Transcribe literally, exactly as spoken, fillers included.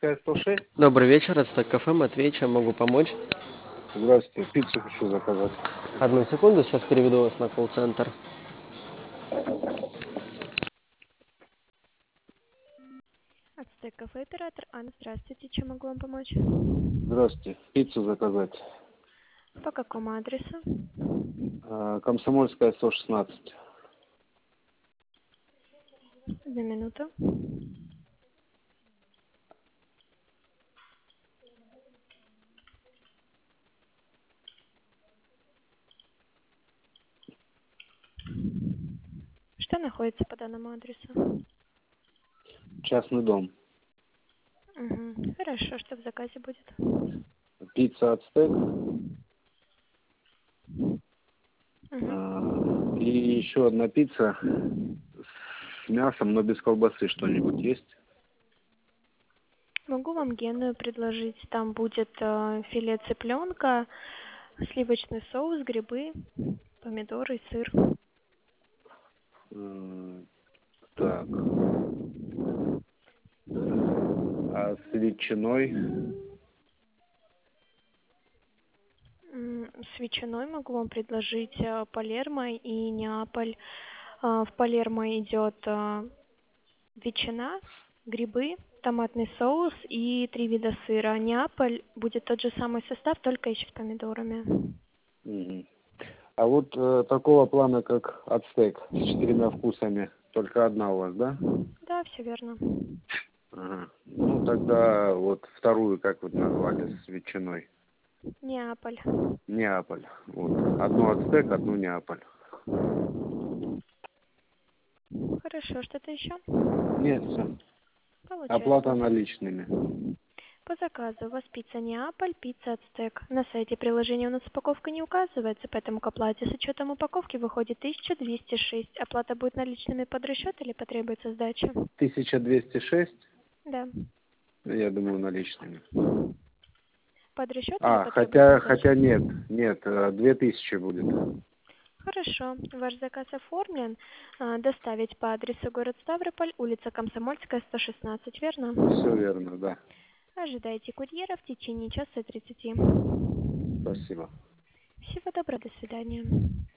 сто шесть. Добрый вечер, Ацтек кафе, Матвей, чем могу помочь? Здравствуйте, пиццу хочу заказать. Одну секунду, сейчас переведу вас на колл-центр. Ацтек кафе, оператор Анна, здравствуйте, чем могу вам помочь? Здравствуйте, пиццу заказать. По какому адресу? А, Комсомольская, сто шестнадцать. Одну минуту. Что находится по данному адресу? Частный дом. Угу. Хорошо, что в заказе будет? Пицца Ацтек. Угу. И еще одна пицца с мясом, но без колбасы что-нибудь есть? Могу вам генную предложить. Там будет э, филе цыпленка, сливочный соус, грибы, помидоры и сыр. М, Так. А с ветчиной? М, С ветчиной могу вам предложить э, Палермо и Неаполь. Э, В Палермо идет э, ветчина, грибы, томатный соус и три вида сыра. Неаполь будет тот же самый состав, только еще с помидорами. Мгм. А вот э, такого плана, как Ацтек, с четырьмя вкусами, только одна у вас, да? Да, все верно. Ага. Ну, тогда вот вторую, как вот назвали, с ветчиной? Неаполь. Неаполь. Вот. Одну Ацтек, одну Неаполь. Хорошо, что-то еще? Нет, все. Получается. Оплата наличными. По заказу у вас пицца Неаполь, пицца Ацтек. На сайте приложения у нас упаковка не указывается, поэтому к оплате с учетом упаковки выходит тысяча двести шесть. Оплата будет наличными под расчет или потребуется сдача? тысяча двести шесть, Да. я думаю, наличными. Под расчет или А, потребуется хотя, сдача? хотя нет, нет, э, две тысячи будет. Хорошо. Ваш заказ оформлен. А, Доставить по адресу город Ставрополь, улица Комсомольская, сто шестнадцать, верно? Все верно, да. Ожидайте курьера в течение часа тридцати. Спасибо. Всего доброго, до свидания.